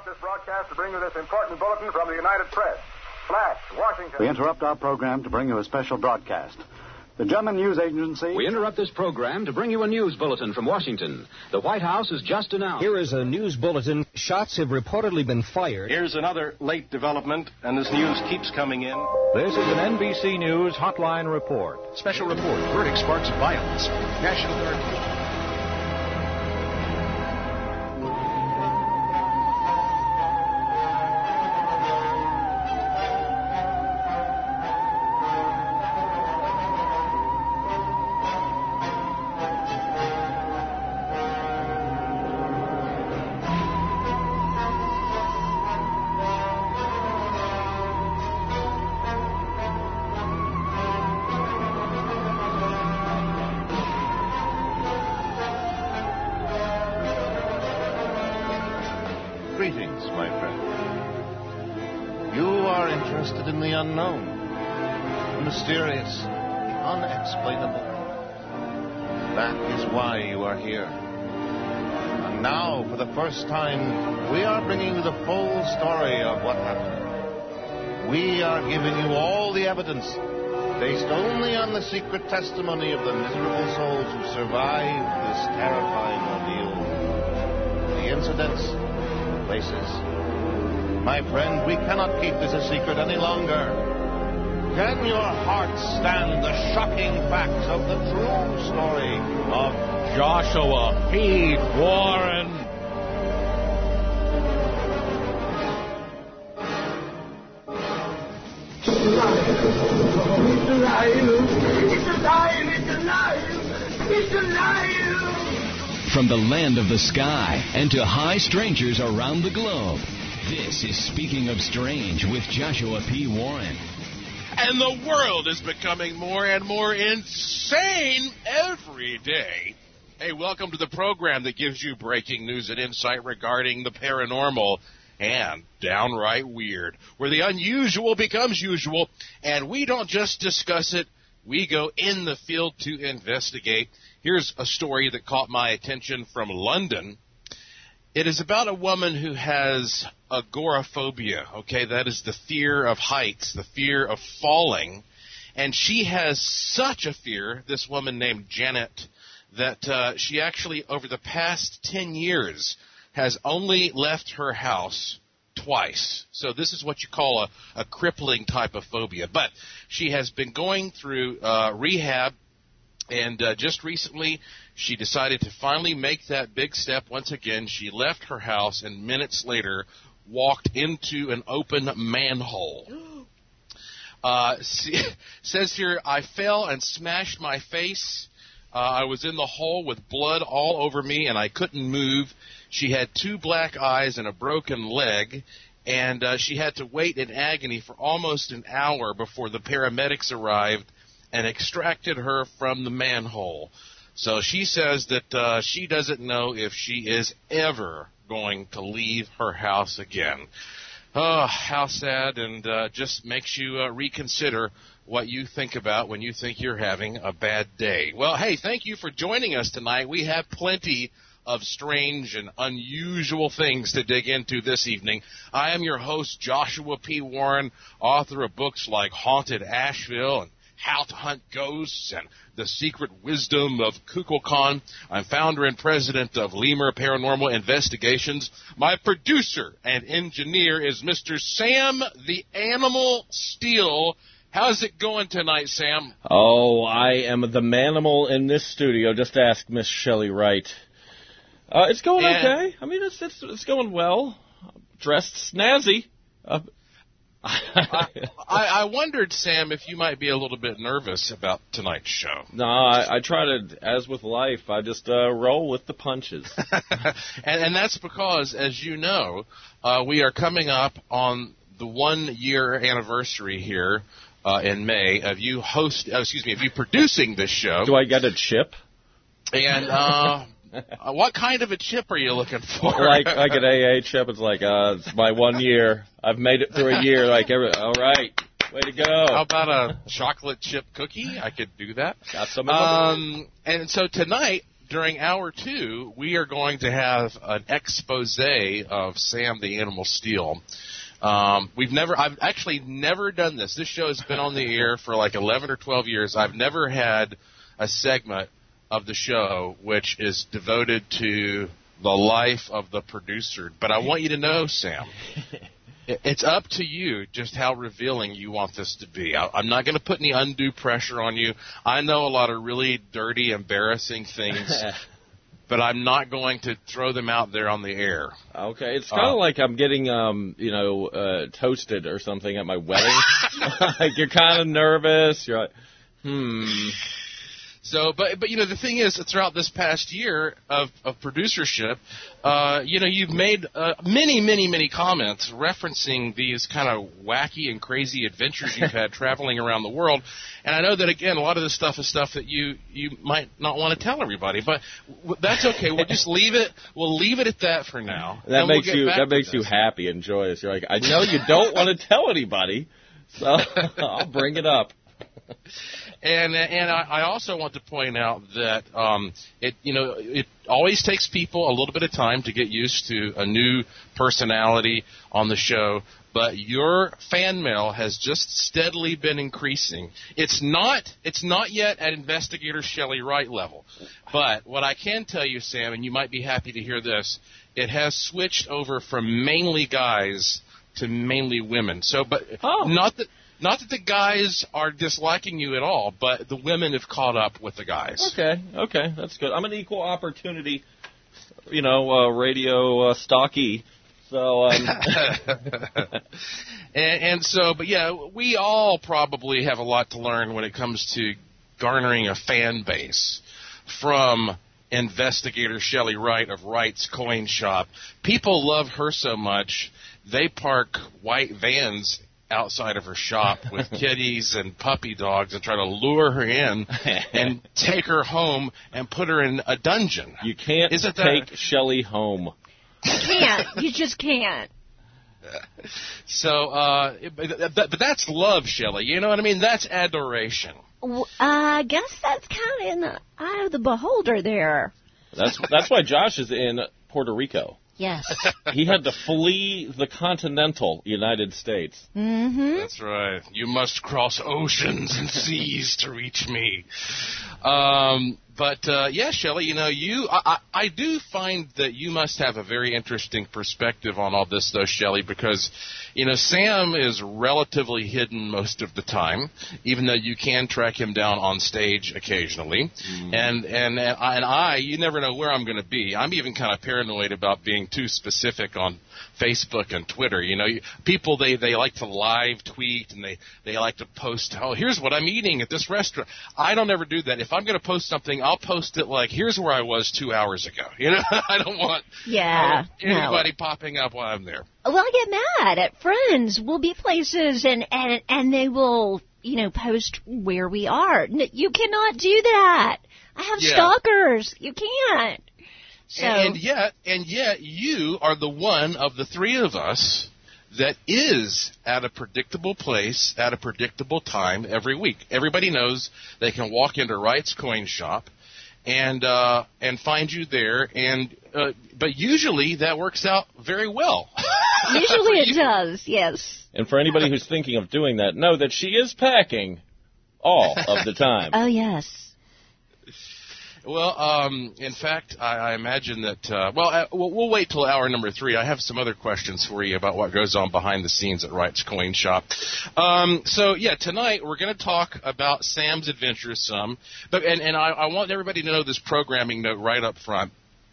this broadcast to bring you this important bulletin from the United Press. Flash, Washington. We interrupt our program to bring you a special broadcast. The German news agency... We interrupt this program to bring you a news bulletin from Washington. The White House has just announced... Here is a news bulletin. Shots have reportedly been fired. Here's another late development, and this news keeps coming in. This is an NBC News Hotline Report. Special report. Verdict sparks violence. National Guard... Greetings, my friend. You are interested in the unknown, the mysterious, the unexplainable. That is why you are here. And now, for the first time, we are bringing you the full story of what happened. We are giving you all the evidence, based only on the secret testimony of the miserable souls who survived this terrifying ordeal. The incidents, places. My friend, we cannot keep this a secret any longer. Can your heart stand the shocking facts of the true story of Joshua P. Warren? It's alive! From the land of the sky and to high strangers around the globe, this is Speaking of Strange with Joshua P. Warren. And the world is becoming more and more insane every day. Hey, welcome to the program that gives you breaking news and insight regarding the paranormal and downright weird, where the unusual becomes usual, and we don't just discuss it, we go in the field to investigate. Here's a story that caught my attention from London. It is about a woman who has agoraphobia, okay? That is the fear of heights, the fear of falling. And she has such a fear, this woman named Janet, that she actually, over the past 10 years, has only left her house twice. So this is what you call a crippling type of phobia. But she has been going through rehab. And just recently, she decided to finally make that big step once again. She left her house and minutes later walked into an open manhole. Says here, I fell and smashed my face. I was in the hole with blood all over me, and I couldn't move. She had 2 black eyes and a broken leg, and she had to wait in agony for almost an hour before the paramedics arrived and extracted her from the manhole. So she says that she doesn't know if she is ever going to leave her house again. Oh, how sad, and just makes you reconsider what you think about when you think you're having a bad day. Well, hey, thank you for joining us tonight. We have plenty of strange and unusual things to dig into this evening. I am your host, Joshua P. Warren, author of books like Haunted Asheville and How to Hunt Ghosts and The Secret Wisdom of Kukulkan. I'm founder and president of Lemur Paranormal Investigations. My producer and engineer is Mr. Sam the Animal Steele. How's it going tonight, Sam? Oh, I am the manimal in this studio. Just ask Miss Shelley Wright. It's going okay. I mean, it's going well. Dressed snazzy. I wondered, Sam, if you might be a little bit nervous about tonight's show. No, I try to, as with life, I just roll with the punches. and that's because, as you know, we are coming up on the 1-year anniversary here in May of you producing this show. Do I get a chip? And what kind of a chip are you looking for? Like an AA chip. It's like, it's my 1 year. I've made it through a year. All right. Way to go. How about a chocolate chip cookie? I could do that. Got some of them. And so tonight, during hour 2, we are going to have an expose of Sam the Animal Steel. I've actually never done this. This show has been on the air for like 11 or 12 years. I've never had a segment of the show which is devoted to the life of the producer. But I want you to know, Sam, it's up to you just how revealing you want this to be. I'm not going to put any undue pressure on you. I know a lot of really dirty, embarrassing things, but I'm not going to throw them out there on the air. Okay, it's kind of like I'm getting, toasted or something at my wedding. Like you're kind of nervous. You're like, So, but the thing is, throughout this past year of producership, you've made many comments referencing these kind of wacky and crazy adventures you've had traveling around the world. And I know that, again, a lot of this stuff is stuff that you might not want to tell everybody, but that's okay. We'll just leave it. We'll leave it at that for now. That makes you happy and joyous. You're like, I know you don't want to tell anybody, so I'll bring it up. And I also want to point out that it always takes people a little bit of time to get used to a new personality on the show. But your fan mail has just steadily been increasing. It's not yet at Investigator Shelley Wright level. But what I can tell you, Sam, and you might be happy to hear this, it has switched over from mainly guys to mainly women. So, but not that the guys are disliking you at all, but the women have caught up with the guys. Okay, that's good. I'm an equal opportunity, radio stocky. So, and so, but yeah, we all probably have a lot to learn when it comes to garnering a fan base from Investigator Shelley Wright of Wright's Coin Shop. People love her so much, they park white vans outside of her shop with kitties and puppy dogs and try to lure her in and take her home and put her in a dungeon. You can't take Shelley home. You can't. You just can't. So, but that's love, Shelley. You know what I mean? That's adoration. I guess that's kind of in the eye of the beholder there. That's why Josh is in Puerto Rico. Yes. He had to flee the continental United States. Mm-hmm. That's right. You must cross oceans and seas to reach me. But yeah, Shelley, I do find that you must have a very interesting perspective on all this, though, Shelley, because, Sam is relatively hidden most of the time, even though you can track him down on stage occasionally. Mm. And I, you never know where I'm going to be. I'm even kind of paranoid about being too specific on Facebook and Twitter. People, they like to live tweet and they like to post, here's what I'm eating at this restaurant. I don't ever do that. If I'm going to post something, I'll post it like, here's where I was 2 hours ago. I don't want anybody popping up while I'm there. Well, I get mad at friends. We'll be places and they will, post where we are. You cannot do that. I have stalkers. You can't. So. And yet, you are the one of the three of us that is at a predictable place at a predictable time every week. Everybody knows they can walk into Wright's Coin Shop and find you there. But usually that works out very well. Usually it does, yes. And for anybody who's thinking of doing that, know that she is packing all of the time. Oh, yes. Well, in fact, I imagine that, we'll wait till hour number 3. I have some other questions for you about what goes on behind the scenes at Wright's Coin Shop. Tonight we're going to talk about Sam's Adventures some. But I want everybody to know this programming note right up front.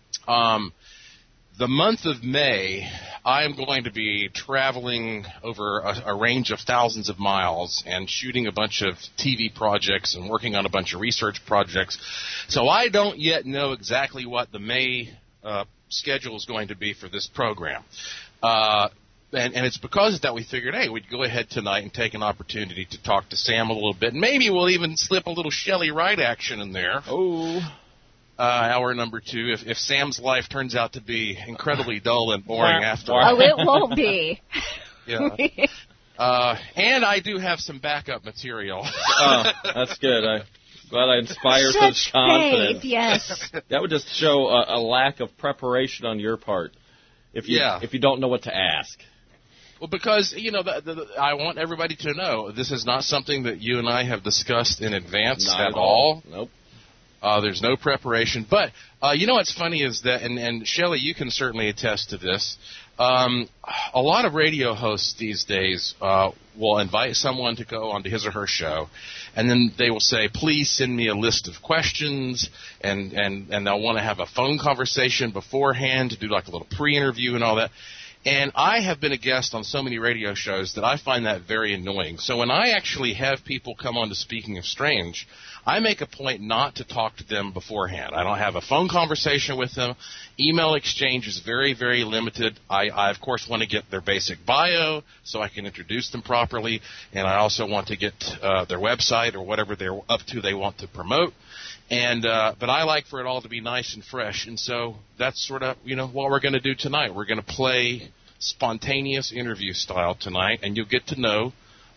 The month of May, I am going to be traveling over a range of thousands of miles and shooting a bunch of TV projects and working on a bunch of research projects. So I don't yet know exactly what the May schedule is going to be for this program. And it's because of that we figured, hey, we'd go ahead tonight and take an opportunity to talk to Sam a little bit. Maybe we'll even slip a little Shelley Wright action in there. Oh. Hour number 2, if Sam's life turns out to be incredibly dull and boring after all. Oh, it won't be. Yeah. And I do have some backup material. Oh, that's good. I'm Well, that inspires such confidence. Yes. That would just show a lack of preparation on your part if you don't know what to ask. Well, because, I want everybody to know this is not something that you and I have discussed in advance at all. Nope. There's no preparation. But, what's funny is that, and Shelley, you can certainly attest to this, a lot of radio hosts these days will invite someone to go onto his or her show, and then they will say, please send me a list of questions, and they'll want to have a phone conversation beforehand to do like a little pre-interview and all that. And I have been a guest on so many radio shows that I find that very annoying. So when I actually have people come on to Speaking of Strange, I make a point not to talk to them beforehand. I don't have a phone conversation with them. Email exchange is very, very limited. I of course, want to get their basic bio so I can introduce them properly. And I also want to get their website or whatever they're up to they want to promote. And but I like for it all to be nice and fresh. And so that's sort of, what we're going to do tonight. We're going to play spontaneous interview style tonight, and you'll get to know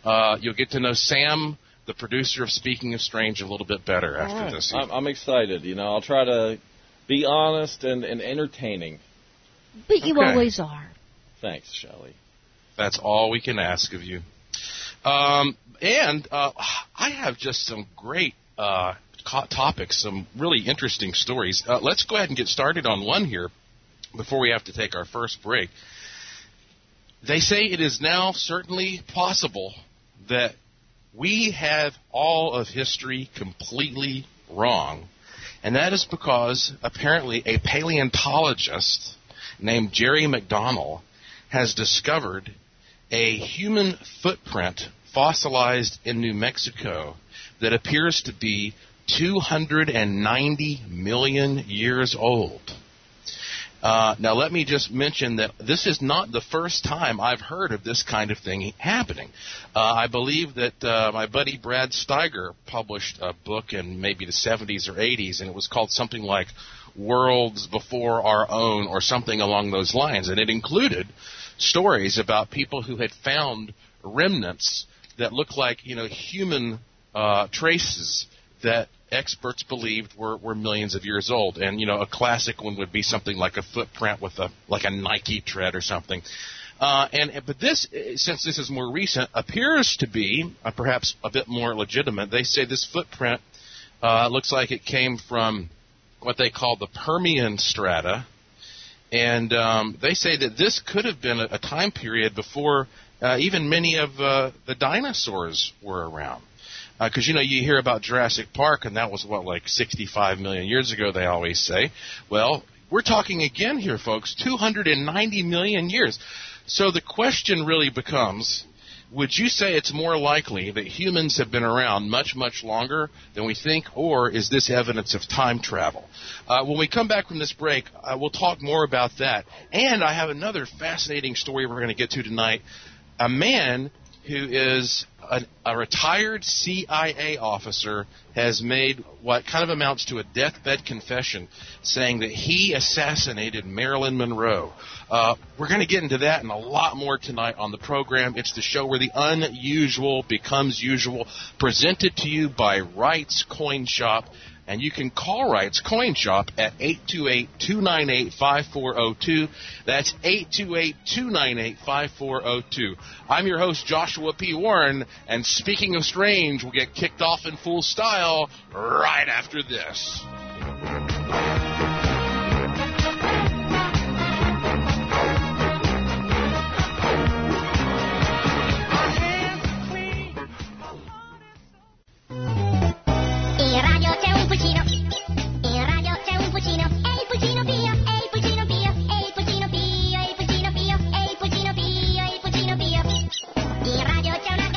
Sam, the producer of Speaking of Strange, a little bit better after this. I'm excited. I'll try to be honest and entertaining. But you always are. Thanks, Shelley. That's all we can ask of you. And I have just some great topics, some really interesting stories. Let's go ahead and get started on one here before we have to take our first break. They say it is now certainly possible that we have all of history completely wrong, and that is because apparently a paleontologist named Jerry McDonnell has discovered a human footprint fossilized in New Mexico that appears to be 290 million years old. Now, let me just mention that this is not the first time I've heard of this kind of thing happening. I believe that my buddy Brad Steiger published a book in maybe the 70s or 80s, and it was called something like Worlds Before Our Own or something along those lines. And it included stories about people who had found remnants that looked like, human traces that experts believed were millions of years old. And, a classic one would be something like a footprint with a Nike tread or something. But this, since this is more recent, appears to be perhaps a bit more legitimate. They say this footprint looks like it came from what they call the Permian strata. And they say that this could have been a time period before even many of the dinosaurs were around. Because, you hear about Jurassic Park, and that was, 65 million years ago, they always say. Well, we're talking again here, folks, 290 million years. So the question really becomes, would you say it's more likely that humans have been around much, much longer than we think, or is this evidence of time travel? When we come back from this break, we'll talk more about that. And I have another fascinating story we're going to get to tonight. A man who is a retired CIA officer has made what kind of amounts to a deathbed confession, saying that he assassinated Marilyn Monroe. We're going to get into that and a lot more tonight on the program. It's the show where the unusual becomes usual, presented to you by Wright's Coin Shop. And you can call Wright's Coin Shop at 828-298-5402. That's 828-298-5402. I'm your host, Joshua P. Warren, and Speaking of Strange, we'll get kicked off in full style right after this.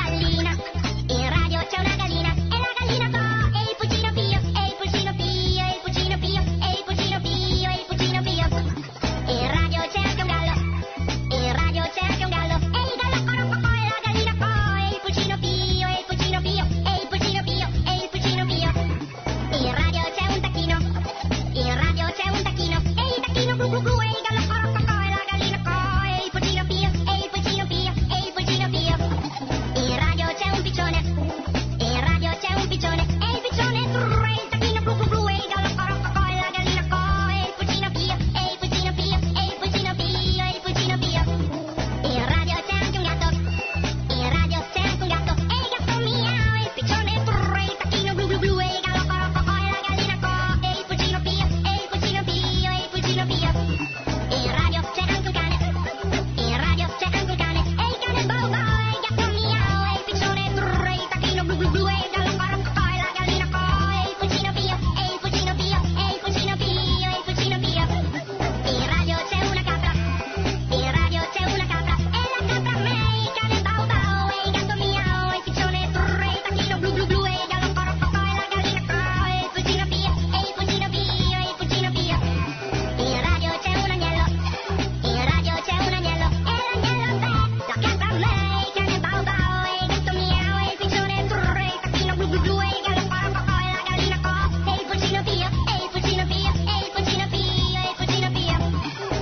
C'è una gallina e la gallina fa, e il pulcino pio,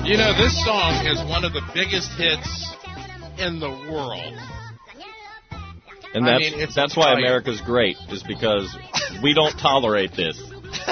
You know, this song is one of the biggest hits in the world. And that's why America's great, is because we don't tolerate this.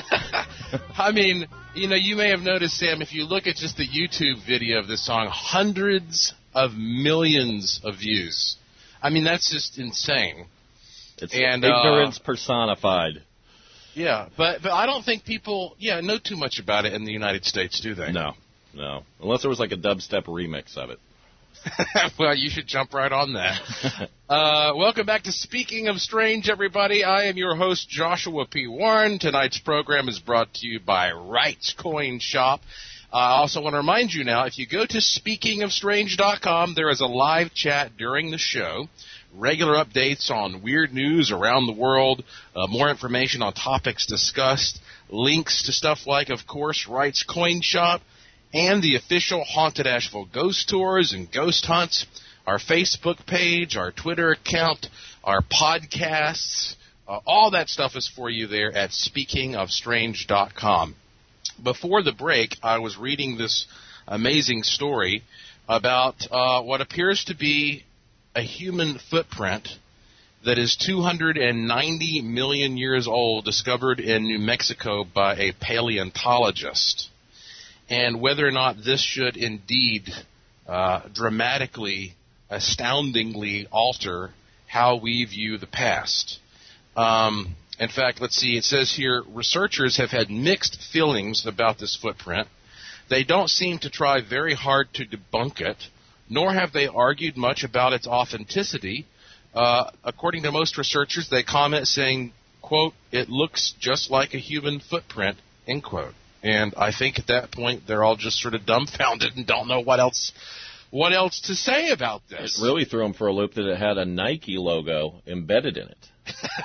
I mean, you know, you may have noticed, Sam, if you look at just the YouTube video of this song, hundreds of millions of views. I mean, that's just insane. It's ignorance personified. Yeah, but I don't think people, know too much about it in the United States, do they? No. Unless there was like a dubstep remix of it. Well, you should jump right on that. Welcome back to Speaking of Strange, everybody. I am your host, Joshua P. Warren. Tonight's program is brought to you by Wright's Coin Shop. I also want to remind you now, if you go to speakingofstrange.com, there is a live chat during the show, regular updates on weird news around the world, more information on topics discussed, links to stuff like, of course, Wright's Coin Shop, and the official Haunted Asheville ghost tours and ghost hunts, our Facebook page, our Twitter account, our podcasts. All that stuff is for you there at speakingofstrange.com. Before the break, I was reading this amazing story about what appears to be a human footprint that is 290 million years old, discovered in New Mexico by a paleontologist. And whether or not this should indeed dramatically, astoundingly alter how we view the past. In fact, let's see, it says here, researchers have had mixed feelings about this footprint. They don't seem to try very hard to debunk it, nor have they argued much about its authenticity. According to most researchers, they comment saying, quote, "It looks just like a human footprint," end quote. And I think at that point they're all just sort of dumbfounded and don't know what else to say about this. It really threw them for a loop that it had a Nike logo embedded in it.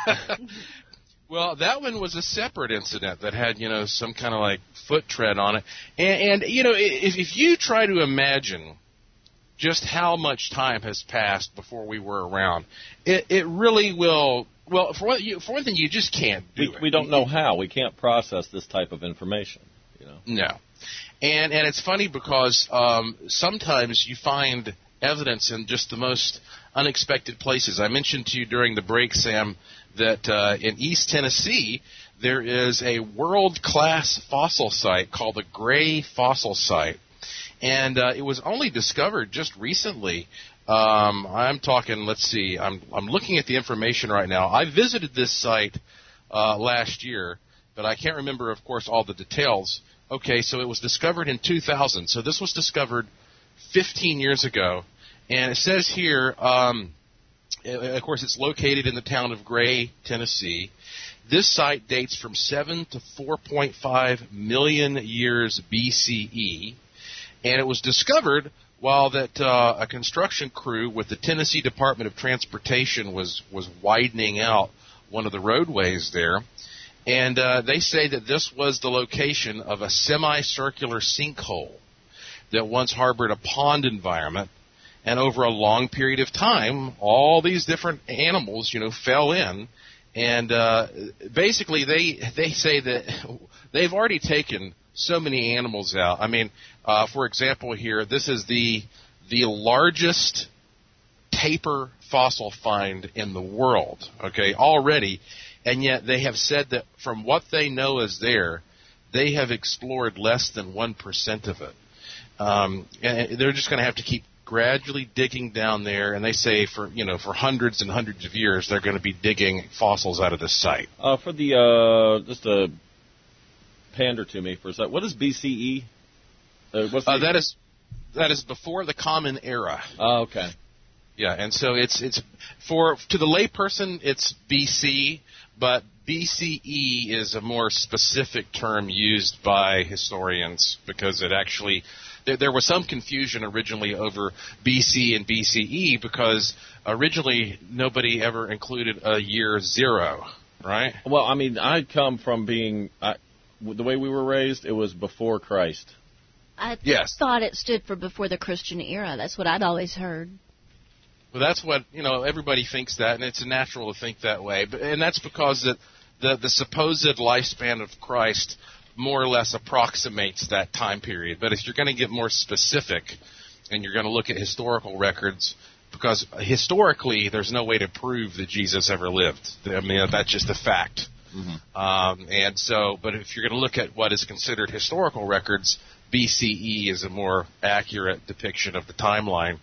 Well, that one was a separate incident that had, some kind of like foot tread on it. And if you try to imagine just how much time has passed before we were around, it really will. Well, for one thing, you just can't do it. We don't know how. We can't process this type of information. No. And it's funny because sometimes you find evidence in just the most unexpected places. I mentioned to you during the break, Sam, that in East Tennessee there is a world-class fossil site called the Gray Fossil Site. And it was only discovered just recently. I'm talking, let's see, I'm looking at the information right now. I visited this site last year, but I can't remember, of course, all the details. Okay, so it was discovered in 2000. So this was discovered 15 years ago. And it says here, of course, it's located in the town of Gray, Tennessee. This site dates from 7 to 4.5 million years BCE. And it was discovered while that a construction crew with the Tennessee Department of Transportation was widening out one of the roadways there. And they say that this was the location of a semicircular sinkhole that once harbored a pond environment. And over a long period of time, all these different animals, fell in. And basically they say that they've already taken so many animals out. I mean, for example here, this is the largest tapir fossil find in the world, okay, already. And yet they have said that from what they know is there, they have explored less than 1% of it. And they're just going to have to keep gradually digging down there, and they say for hundreds and hundreds of years they're going to be digging fossils out of this site. For the just a pander to me for a second, what is BCE? That is before the Common Era. Oh, okay. Yeah, and so it's to the layperson it's BC, but BCE is a more specific term used by historians because it actually there was some confusion originally over BC and BCE because originally nobody ever included a year 0, right? Well, I mean, I come from being the way we were raised, it was before Christ. I thought it stood for before the Christian era. That's what I'd always heard. Well, that's what, everybody thinks that, and it's natural to think that way. And that's because the supposed lifespan of Christ more or less approximates that time period. But if you're going to get more specific and you're going to look at historical records, because historically there's no way to prove that Jesus ever lived. I mean, that's just a fact. Mm-hmm. But if you're going to look at what is considered historical records, BCE is a more accurate depiction of the timeline.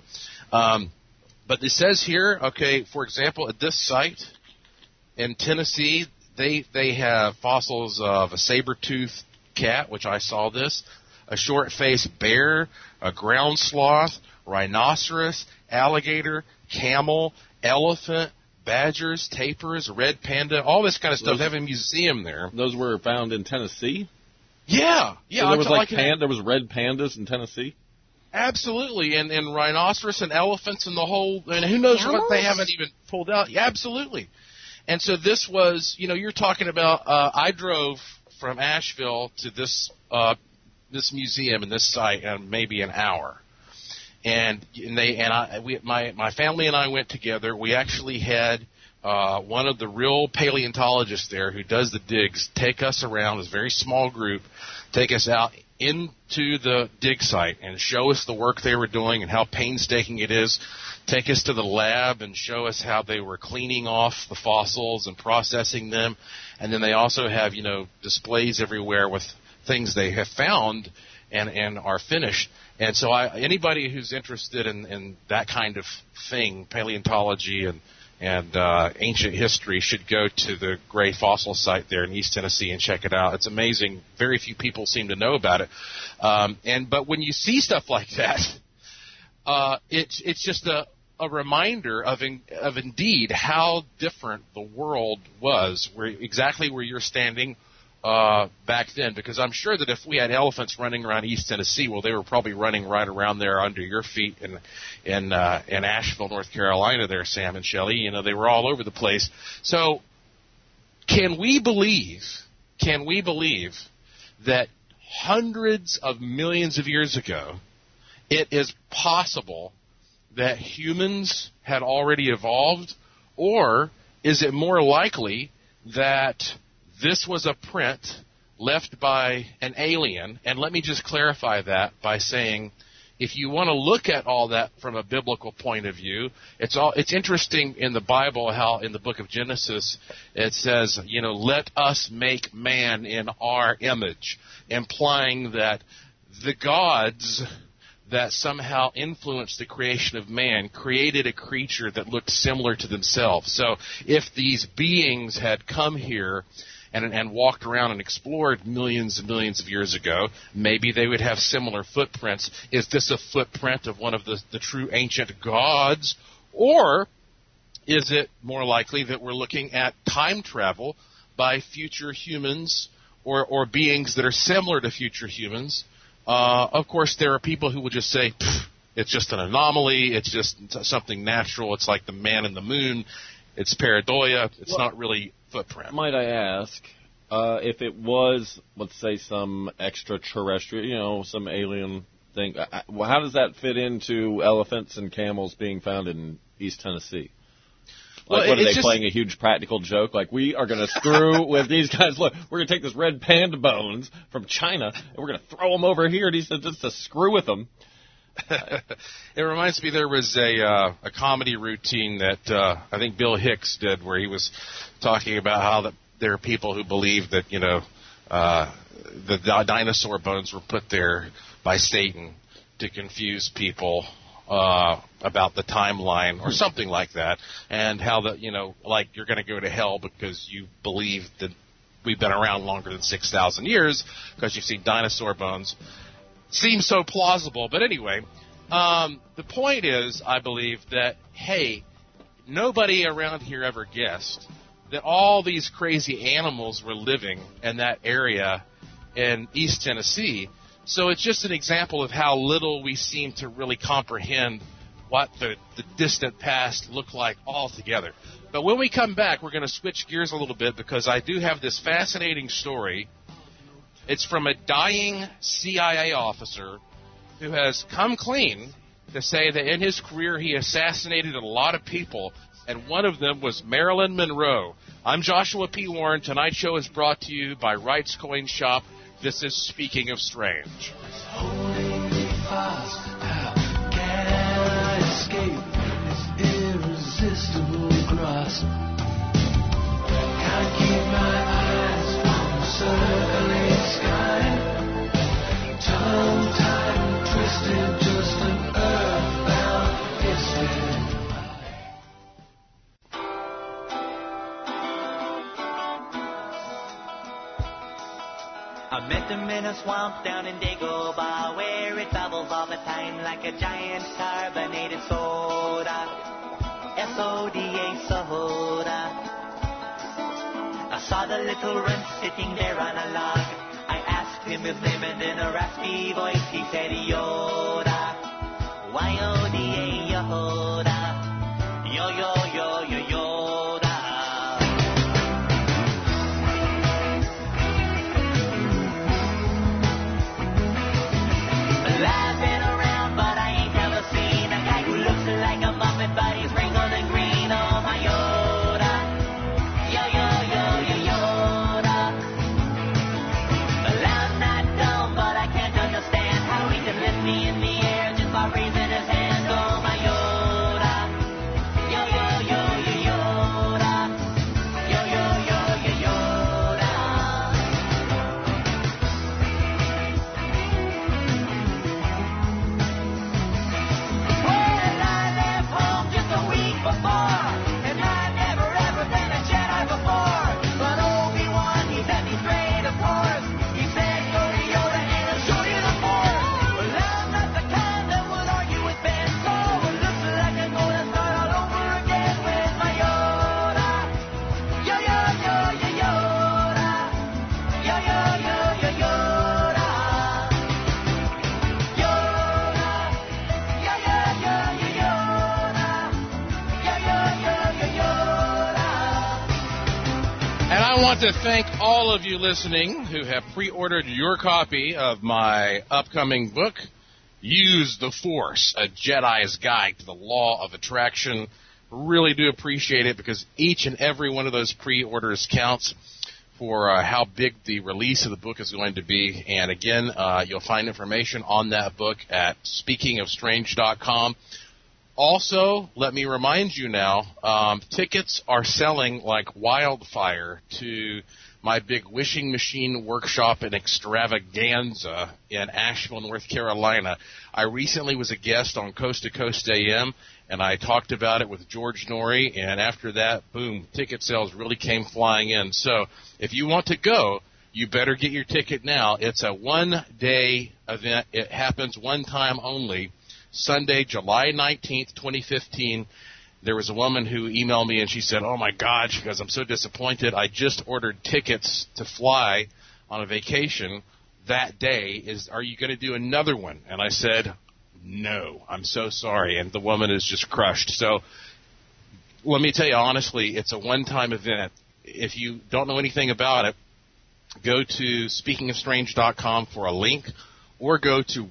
But it says here, okay, for example, at this site in Tennessee, they have fossils of a saber-toothed cat, which I saw this, a short-faced bear, a ground sloth, rhinoceros, alligator, camel, elephant, badgers, tapirs, red panda, all this kind of stuff. They have a museum there. Those were found in Tennessee? Yeah. So there was there was red pandas in Tennessee? Absolutely, and rhinoceros and elephants and the whole, and who knows what they haven't even pulled out. Yeah, absolutely. And so this was, you're talking about, I drove from Asheville to this museum and this site in maybe an hour. And my family and I went together. We actually had one of the real paleontologists there who does the digs take us around, this very small group, take us out into the dig site and show us the work they were doing and how painstaking it is, take us to the lab and show us how they were cleaning off the fossils and processing them. And then they also have, displays everywhere with things they have found and are finished. And so anybody who's interested in that kind of thing, paleontology and ancient history, should go to the Gray Fossil Site there in East Tennessee and check it out. It's amazing. Very few people seem to know about it. But when you see stuff like that, it's just a reminder of indeed how different the world was, exactly where you're standing back then. Because I'm sure that if we had elephants running around East Tennessee, well, they were probably running right around there under your feet in Asheville, North Carolina there, Sam and Shelley. They were all over the place. So can we believe that hundreds of millions of years ago it is possible that humans had already evolved? Or is it more likely that this was a print left by an alien? And let me just clarify that by saying, if you want to look at all that from a biblical point of view, it's interesting in the Bible how in the book of Genesis it says, let us make man in our image, implying that the gods that somehow influenced the creation of man created a creature that looked similar to themselves. So if these beings had come here and walked around and explored millions and millions of years ago, maybe they would have similar footprints. Is this a footprint of one of the true ancient gods? Or is it more likely that we're looking at time travel by future humans or beings that are similar to future humans? Of course, there are people who would just say, it's just an anomaly, it's just something natural, it's like the man in the moon, it's pareidolia, it's not really footprint. Might I ask, if it was, let's say, some extraterrestrial, some alien thing, how does that fit into elephants and camels being found in East Tennessee? Like, what, are they playing a huge practical joke? Like, we are going to screw with these guys. Look, we're going to take this red panda bones from China, and we're going to throw them over here just to screw with them. It reminds me there was a comedy routine that I think Bill Hicks did where he was talking about how there are people who believe that, the dinosaur bones were put there by Satan to confuse people about the timeline or something like that, and how like you're going to go to hell because you believe that we've been around longer than 6,000 years because you've seen dinosaur bones. Seems so plausible, but anyway, the point is, I believe that, hey, nobody around here ever guessed that all these crazy animals were living in that area in East Tennessee. So it's just an example of how little we seem to really comprehend what the distant past looked like altogether. But when we come back, we're going to switch gears a little bit because I do have this fascinating story. It's from a dying CIA officer who has come clean to say that in his career he assassinated a lot of people, and one of them was Marilyn Monroe. I'm Joshua P. Warren. Tonight's show is brought to you by Wright's Coin Shop, This is Speaking of Strange. Holding me fast, how can I escape this irresistible grasp? Can't keep my eyes from the circling sky. Tongue-tied, twisted, just an earthbound history. I met him in a swamp down in Dagobah, where it bubbles all the time like a giant carbonated soda. S-O-D-A, soda. I saw the little runt sitting there on a log. I asked him his name, and in a raspy voice he said Yoda. Y-O-D-A, Yoda. Yo-yo-yo-yo-yo. But he's wrinkled and green, oh my Yoda. Yoda. Well, I'm not dumb, but I can't understand how he can lift me in the air just by raising his hand, oh my Yoda. Yoda. I want to thank all of you listening who have pre-ordered your copy of my upcoming book, Use the Force, A Jedi's Guide to the Law of Attraction. Really do appreciate it because each and every one of those pre-orders counts for how big the release of the book is going to be. And again, you'll find information on that book at speakingofstrange.com. Also, let me remind you now, tickets are selling like wildfire to my big wishing machine workshop and extravaganza in Asheville, North Carolina. I recently was a guest on Coast to Coast AM, and I talked about it with George Norrie, and after that, boom, ticket sales really came flying in. So if you want to go, you better get your ticket now. It's a one-day event. It happens one time only. Sunday, July 19th, 2015, there was a woman who emailed me and she said, oh my God, she goes, I'm so disappointed. I just ordered tickets to fly on a vacation that day. Are you going to do another one? And I said, no, I'm so sorry. And the woman is just crushed. So let me tell you honestly, it's a one-time event. If you don't know anything about it, go to speakingofstrange.com for a link. Or go to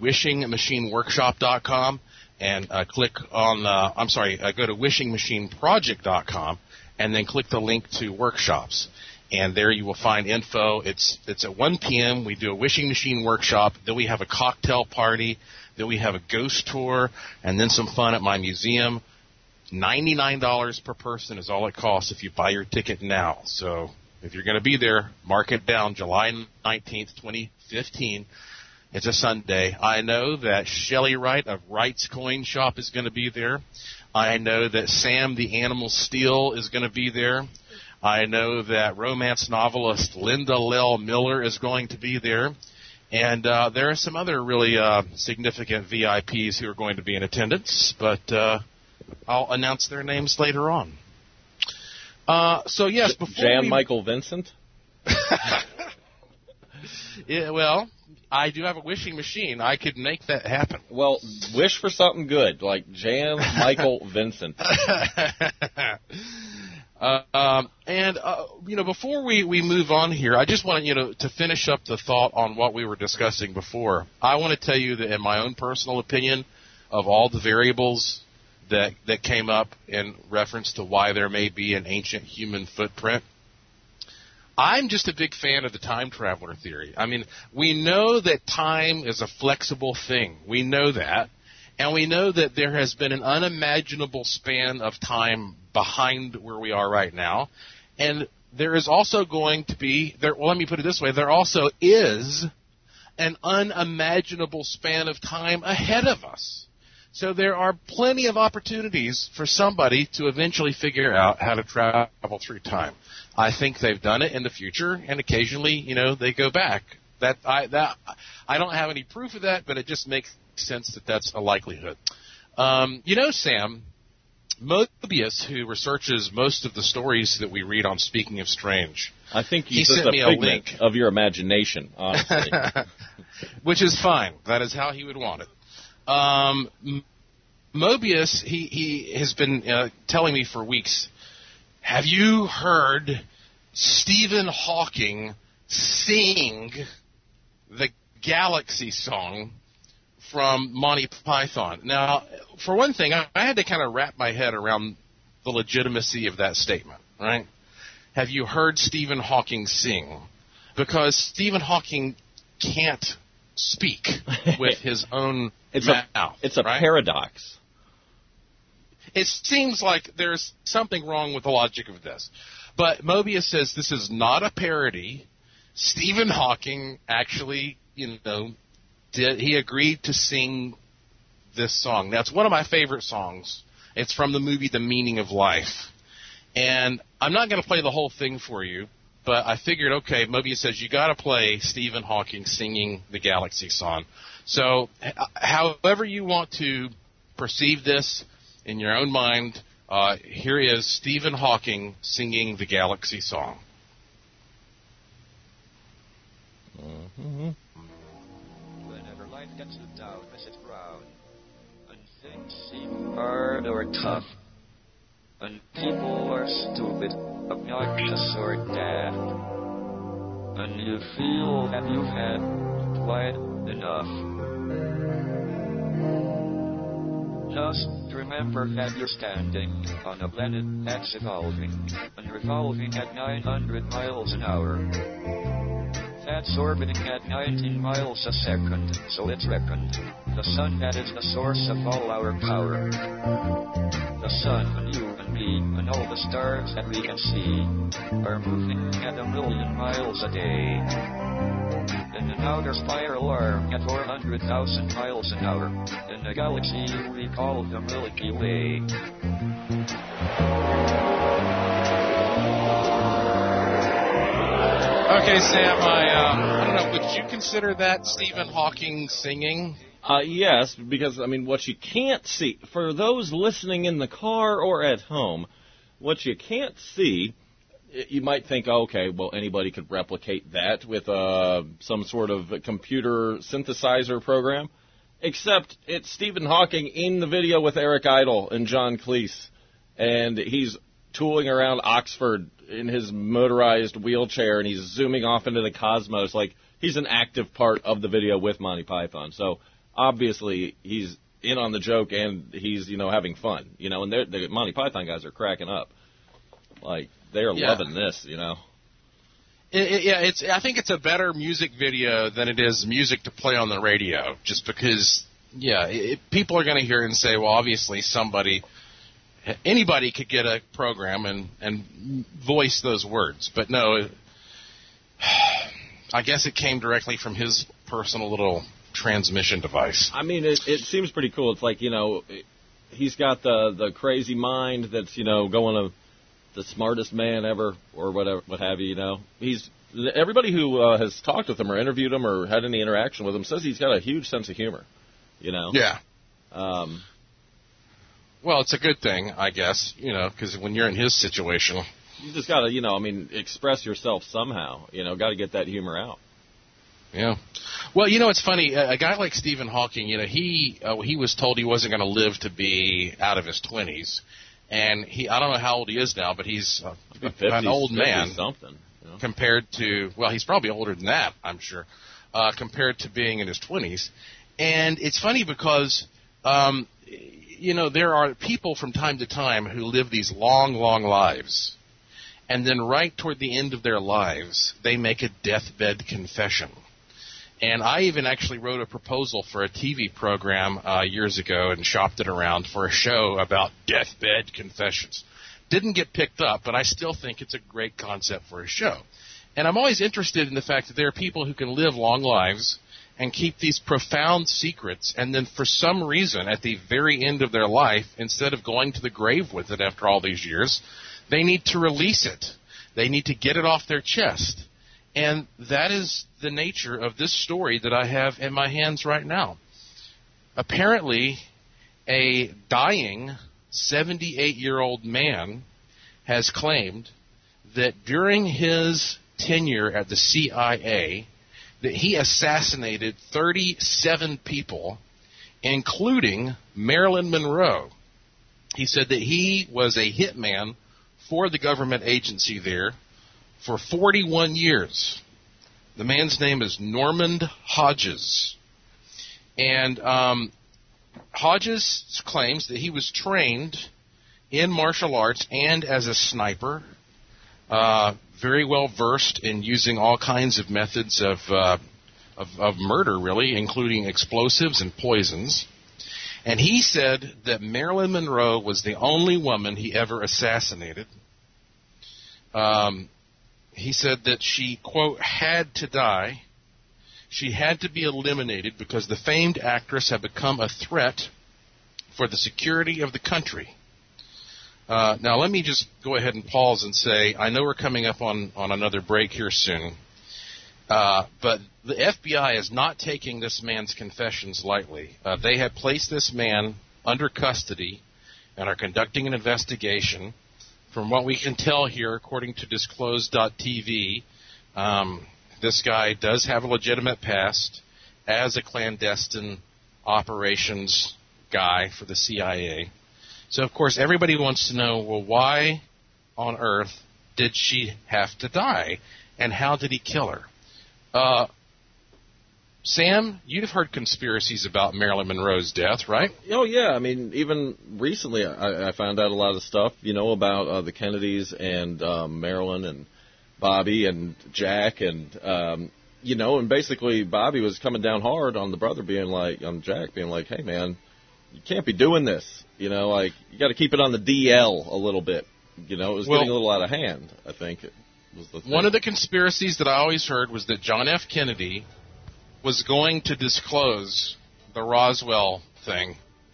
wishingmachineworkshop.com and click on, go to wishingmachineproject.com and then click the link to workshops. And there you will find info. It's at 1 p.m. We do a wishing machine workshop. Then we have a cocktail party. Then we have a ghost tour. And then some fun at my museum. $99 per person is all it costs if you buy your ticket now. So if you're going to be there, mark it down, July 19th, 2015. It's a Sunday. I know that Shelley Wright of Wright's Coin Shop is going to be there. I know that Sam the Animal Steel is going to be there. I know that romance novelist Linda Lell Miller is going to be there. And there are some other really significant VIPs who are going to be in attendance, but I'll announce their names later on. So, yes, before Jan Michael Vincent? Yeah, well, I do have a wishing machine. I could make that happen. Well, wish for something good, like Jan Michael Vincent. Before we move on here, I just want to finish up the thought on what we were discussing before. I want to tell you that in my own personal opinion, of all the variables that came up in reference to why there may be an ancient human footprint, I'm just a big fan of the time traveler theory. I mean, we know that time is a flexible thing. We know that. And we know that there has been an unimaginable span of time behind where we are right now. And there is also going to be, let me put it this way, there also is an unimaginable span of time ahead of us. So there are plenty of opportunities for somebody to eventually figure out how to travel through time. I think they've done it in the future, and occasionally, they go back. I don't have any proof of that, but it just makes sense that that's a likelihood. Sam, Mobius, who researches most of the stories that we read on Speaking of Strange, I think he just sent me a link of your imagination, honestly. Which is fine. That is how he would want it. Mobius, he has been telling me for weeks, have you heard Stephen Hawking sing the Galaxy song from Monty Python? Now, for one thing, I had to kind of wrap my head around the legitimacy of that statement, right? Have you heard Stephen Hawking sing? Because Stephen Hawking can't speak with his own mouth. It's a right? paradox. It seems like there's something wrong with the logic of this. But Mobius says this is not a parody. Stephen Hawking actually, he agreed to sing this song. Now, it's one of my favorite songs. It's from the movie The Meaning of Life. And I'm not going to play the whole thing for you, but I figured, okay, Mobius says you got to play Stephen Hawking singing the Galaxy song. So however you want to perceive this in your own mind, here is Stephen Hawking singing the Galaxy song. Mm-hmm. Whenever life gets you down, Mrs. Brown, and things seem hard or tough, and people are stupid, obnoxious, or daft, and you feel that you've had quite enough. Just remember that you're standing on a planet that's evolving and revolving at 900 miles an hour. That's orbiting at 19 miles a second, so it's reckoned. The sun that is the source of all our power. The sun and you and me and all the stars that we can see are moving at 1,000,000 miles a day. In an outer spiral arm at 400,000 miles an hour, in a galaxy we call the Milky Way. Okay, Sam, I don't know, would you consider that Stephen Hawking singing? Yes, because, what you can't see, for those listening in the car or at home, what you can't see, you might think, okay, well, anybody could replicate that with some sort of computer synthesizer program, except it's Stephen Hawking in the video with Eric Idle and John Cleese, and he's tooling around Oxford in his motorized wheelchair, and he's zooming off into the cosmos like he's an active part of the video with Monty Python. So obviously he's in on the joke, and he's having fun, and the Monty Python guys are cracking up, like they're loving this, I think it's a better music video than it is music to play on the radio, just because people are going to hear it and say, well, obviously anybody could get a program and voice those words. But no, I guess it came directly from his personal little transmission device. It seems pretty cool. It's like, he's got the crazy mind that's, going to the smartest man ever or whatever, what have you, everybody who has talked with him or interviewed him or had any interaction with him says he's got a huge sense of humor, Yeah. Well, it's a good thing, I guess, because when you're in his situation, you just got to, express yourself somehow, got to get that humor out. Yeah. Well, it's funny. A guy like Stephen Hawking, he was told he wasn't going to live to be out of his 20s. And I don't know how old he is now, but he's an old man compared to, well, he's probably older than that, I'm sure, compared to being in his 20s. And it's funny because, there are people from time to time who live these long, long lives. and then right toward the end of their lives, they make a deathbed confession. And I even actually wrote a proposal for a TV program years ago and shopped it around for a show about deathbed confessions. Didn't get picked up, but I still think it's a great concept for a show. And I'm always interested in the fact that there are people who can live long lives and keep these profound secrets, and then for some reason, at the very end of their life, instead of going to the grave with it after all these years, they need to release it. They need to get it off their chest. And that is the nature of this story that I have in my hands right now. Apparently, a dying 78-year-old man has claimed that during his tenure at the CIA, that he assassinated 37 people, including Marilyn Monroe. He said that he was a hitman for the government agency there for 41 years. The man's name is Normand Hodges. And Hodges claims that he was trained in martial arts and as a sniper, very well versed in using all kinds of methods of murder, really, including explosives and poisons. And he said that Marilyn Monroe was the only woman he ever assassinated. He said that she, quote, had to die. She had to be eliminated because the famed actress had become a threat for the security of the country. Now, let me just go ahead and pause and say, I know we're coming up on another break here soon, but the FBI is not taking this man's confessions lightly. They have placed this man under custody and are conducting an investigation. From what we can tell here, according to Disclosed.tv, this guy does have a legitimate past as a clandestine operations guy for the CIA. So, of course, everybody wants to know, well, why on earth did she have to die, and how did he kill her? Sam, you've heard conspiracies about Marilyn Monroe's death, right? Oh, yeah. I mean, even recently I found out a lot of stuff, about the Kennedys and Marilyn and Bobby and Jack and, and basically Bobby was coming down hard on the brother on Jack being like, hey, man, you can't be doing this. You got to keep it on the DL a little bit. It was getting a little out of hand, I think. Was the thing. One of the conspiracies that I always heard was that John F. Kennedy was going to disclose the Roswell thing,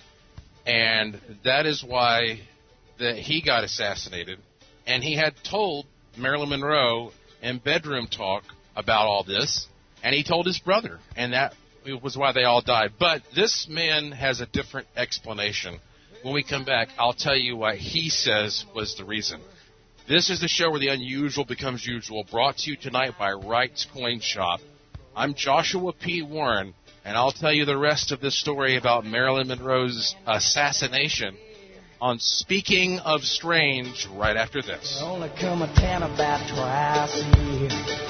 and that is why that he got assassinated. And he had told Marilyn Monroe in bedroom talk about all this, and he told his brother, and that was why they all died. But this man has a different explanation. When we come back, I'll tell you what he says was the reason. This is the show where the unusual becomes usual, brought to you tonight by Wright's Coin Shop. I'm Joshua P. Warren, and I'll tell you the rest of this story about Marilyn Monroe's assassination on Speaking of Strange right after this. Only come a tan about twice a year.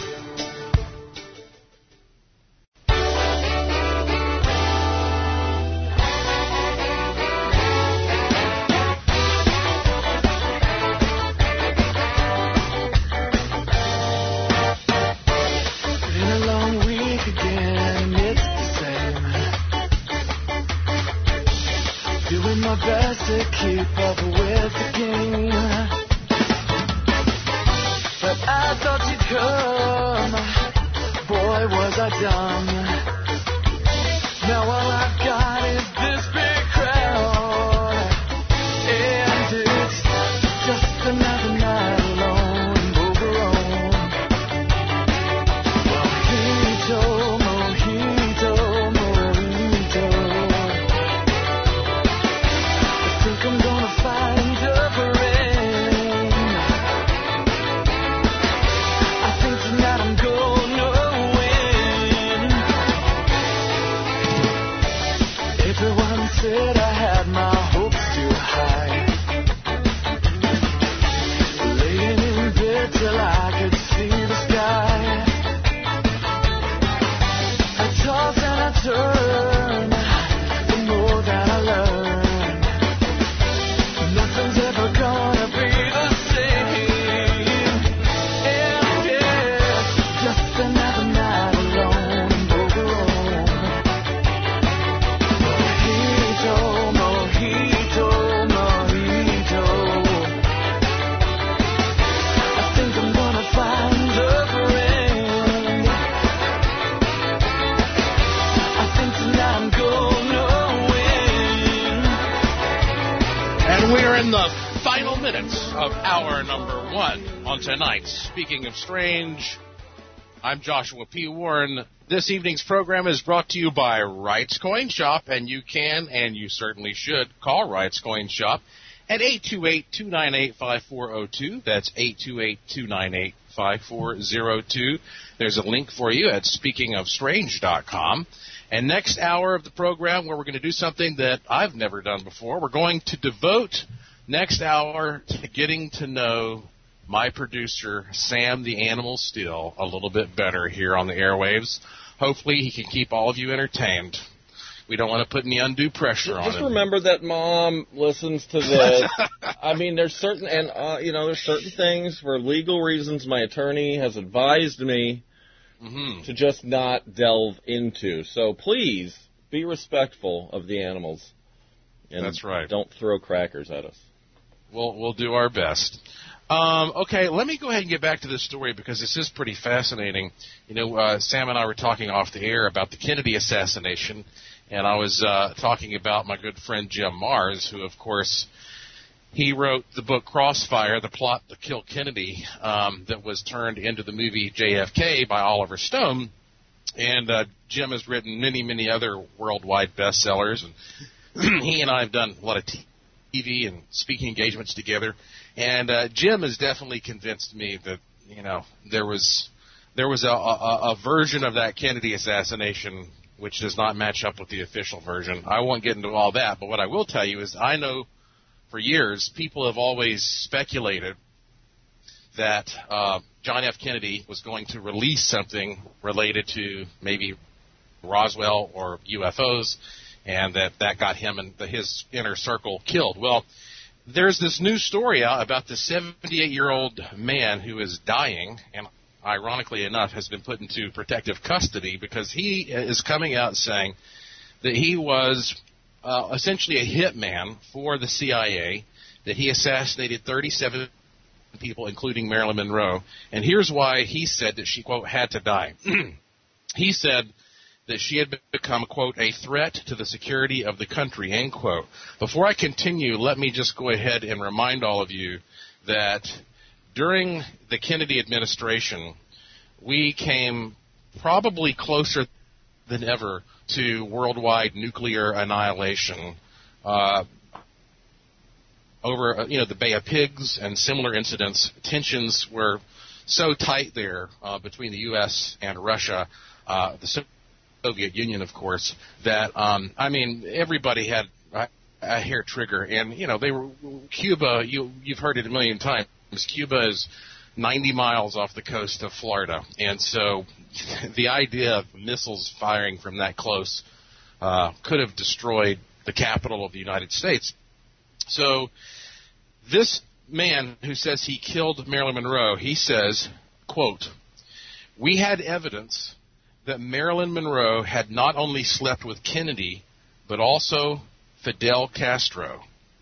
Best to keep up with the game, but I thought you'd come. Boy, was I dumb. Now all I've got is this big crowd, and it's just another night alone in Boca-Raton. Mojito, mojito, mojito. I'm gonna find a parade. I think tonight I'm gonna win. And we're in the final minutes of hour number 1 on tonight's Speaking of Strange. I'm Joshua P. Warren. This evening's program is brought to you by Wright's Coin Shop, and you can, and you certainly should, call Wright's Coin Shop at 828-298-5402. That's 828-298-5402. There's a link for you at speakingofstrange.com. And next hour of the program, where we're going to do something that I've never done before, we're going to devote next hour to getting to know my producer, Sam the Animal Steel, a little bit better here on the airwaves. Hopefully he can keep all of you entertained. We don't want to put any undue pressure on him. Just remember that Mom listens to this. I mean, there's certain things for legal reasons my attorney has advised me to just not delve into. So please be respectful of the animals. And that's right. Don't throw crackers at us. We'll do our best. Okay, let me go ahead and get back to this story because this is pretty fascinating. You know, Sam and I were talking off the air about the Kennedy assassination, and I was talking about my good friend Jim Marrs, who, of course, he wrote the book Crossfire, The Plot to Kill Kennedy, that was turned into the movie JFK by Oliver Stone. And Jim has written many, many other worldwide bestsellers, and he and I have done a lot of TV and speaking engagements together. And Jim has definitely convinced me that, you know, there was a version of that Kennedy assassination which does not match up with the official version. I won't get into all that, but what I will tell you is I know for years people have always speculated that John F. Kennedy was going to release something related to maybe Roswell or UFOs, and that got him and his inner circle killed. Well, there's this new story out about this 78-year-old man who is dying, and ironically enough has been put into protective custody because he is coming out saying that he was essentially a hitman for the CIA, that he assassinated 37 people, including Marilyn Monroe. And here's why he said that she, quote, had to die. He said that she had become, quote, a threat to the security of the country, end quote. Before I continue, let me just go ahead and remind all of you that during the Kennedy administration, we came probably closer than ever to worldwide nuclear annihilation over, the Bay of Pigs and similar incidents. Tensions were so tight there between the U.S. and Russia, the Soviet Union, of course, that, everybody had a hair trigger. And, they were Cuba, you've heard it a million times. Cuba is 90 miles off the coast of Florida. And so the idea of missiles firing from that close could have destroyed the capital of the United States. So this man who says he killed Marilyn Monroe, he says, quote, "We had evidence that Marilyn Monroe had not only slept with Kennedy, but also Fidel Castro.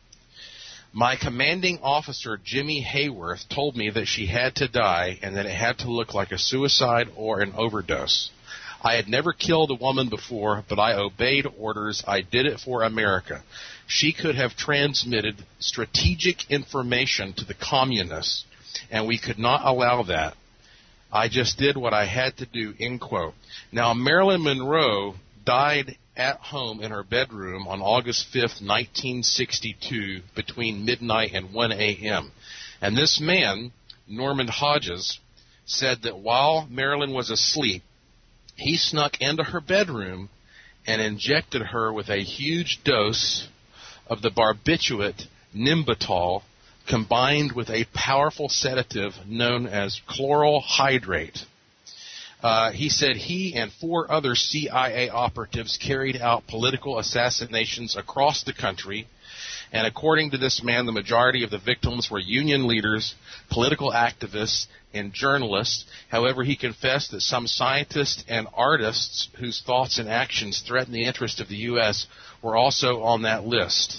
My commanding officer, Jimmy Hayworth, told me that she had to die and that it had to look like a suicide or an overdose. I had never killed a woman before, but I obeyed orders. I did it for America. She could have transmitted strategic information to the communists, and we could not allow that. I just did what I had to do," end quote. Now, Marilyn Monroe died at home in her bedroom on August 5th, 1962, between midnight and 1 a.m. And this man, Norman Hodges, said that while Marilyn was asleep, he snuck into her bedroom and injected her with a huge dose of the barbiturate Nimbatol, combined with a powerful sedative known as chloral hydrate. He said he and 4 other CIA operatives carried out political assassinations across the country, and according to this man, the majority of the victims were union leaders, political activists, and journalists. However, he confessed that some scientists and artists whose thoughts and actions threaten the interest of the U.S. were also on that list.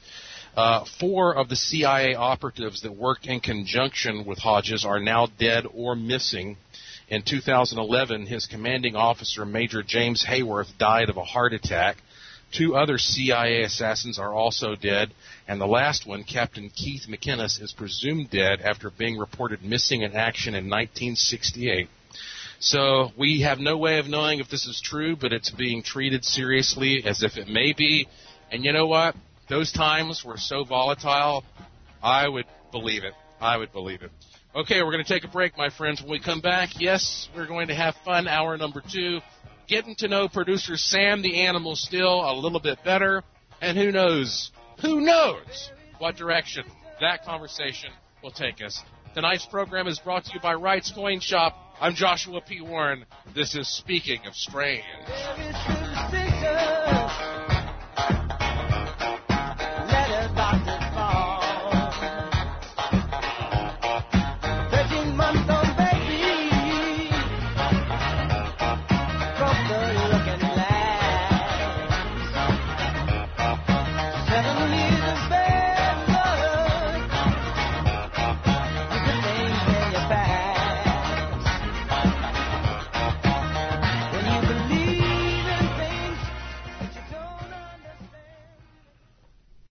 4 of the CIA operatives that worked in conjunction with Hodges are now dead or missing. In 2011, his commanding officer, Major James Hayworth, died of a heart attack. 2 other CIA assassins are also dead, and the last one, Captain Keith McInnes, is presumed dead after being reported missing in action in 1968. So we have no way of knowing if this is true, but it's being treated seriously as if it may be. And you know what? Those times were so volatile, I would believe it. I would believe it. Okay, we're going to take a break, my friends. When we come back, yes, we're going to have fun, hour number 2, getting to know producer Sam the Animal Still a little bit better, and who knows what direction that conversation will take us. Tonight's program is brought to you by Wright's Coin Shop. I'm Joshua P. Warren. This is Speaking of Strange.